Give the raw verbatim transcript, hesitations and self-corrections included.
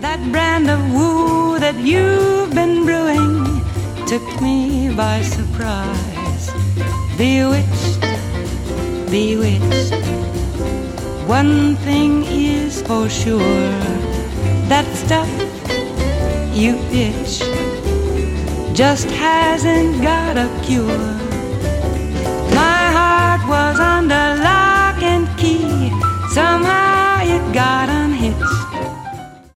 That brand of woo that you've been brewing took me by surprise. Bewitched, bewitched. One thing is for sure, that stuff you pitch just hasn't got a cure.